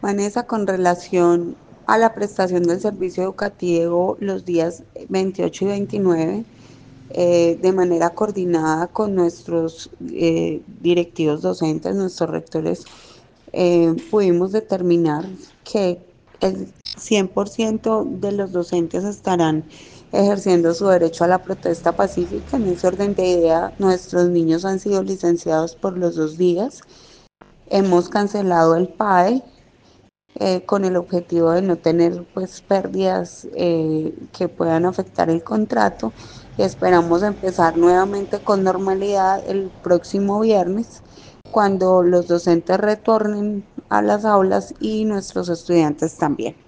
Vanessa, con relación a la prestación del servicio educativo los días 28 y 29, de manera coordinada con nuestros directivos docentes, nuestros rectores, pudimos determinar que el 100% de los docentes estarán ejerciendo su derecho a la protesta pacífica. En ese orden de idea, nuestros niños han sido licenciados por los 2 días. Hemos cancelado el PAE con el objetivo de no tener pues pérdidas que puedan afectar el contrato, y esperamos empezar nuevamente con normalidad el próximo viernes, cuando los docentes retornen a las aulas y nuestros estudiantes también.